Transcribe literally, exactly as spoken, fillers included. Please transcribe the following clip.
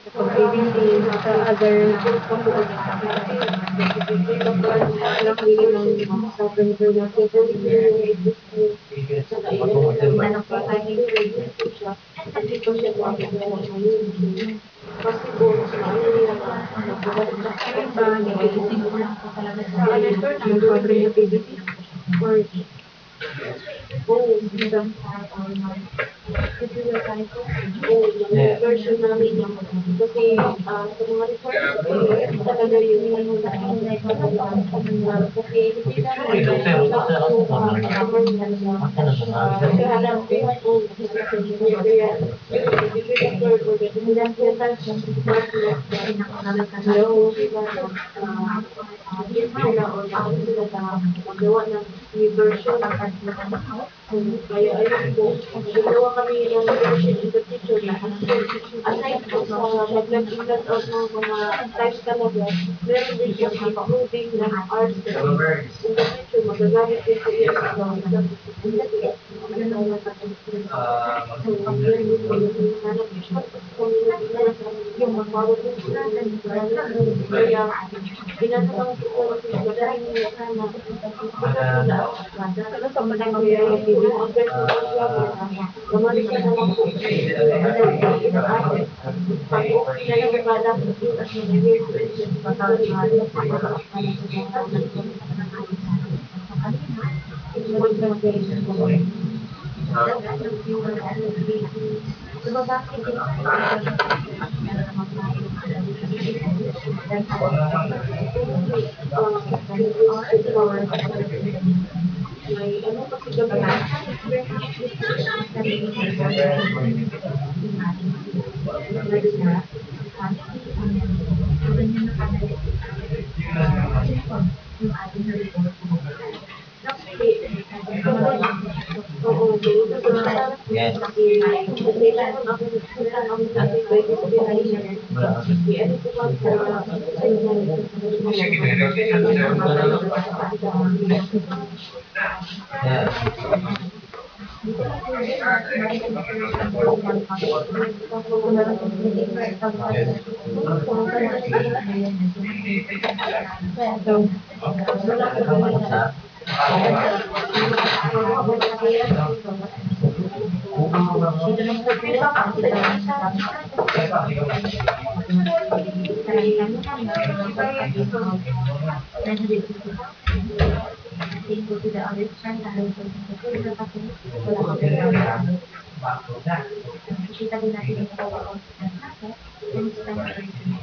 Kapag babysing sa other kasi anak nila ng sobrang burnout kasi tsaka i-ano namin parang ready po siya, hindi pa siya gumagawa ngayon. So, possible na ano yan, magkakaroon siya Kailan ba nagigising mo lang po talaga sa ng sobrang activity or oo, minsan oo, yung version namin na kasi ah, sa mga requirements ko, ito talaga yung ano namin na kasi hindi namin na yung ah, customer niya sa ah, sa hanap oo, kaya bibili na floor ko din. Hello, diba? Ah, yes sila or ano sila na magawa ng new version. So, kaya ayun po, gagawa kami ng version in the future na aside po sa mag-log in log out ng mga time talaga, meron din po including ng hours kasi in the future magagamit din po yan sa exam facility. So, yan din po yung hinahanap kasi kami nag-iwan sa para din sa requirement. Kaya, inano lang po ko kasi madami na sana sana sa panahon kaya yun po yung advice ng mga vlogger na gamitin na lang po kasi ilang araw pag okay na yung product i-review po ulit ituloy po ulit siguro ah, previous ko pa may ano kasi kami oo, dito sa kasi kasi meron ako meron ako dati by discrimination. I-ano ko ba sa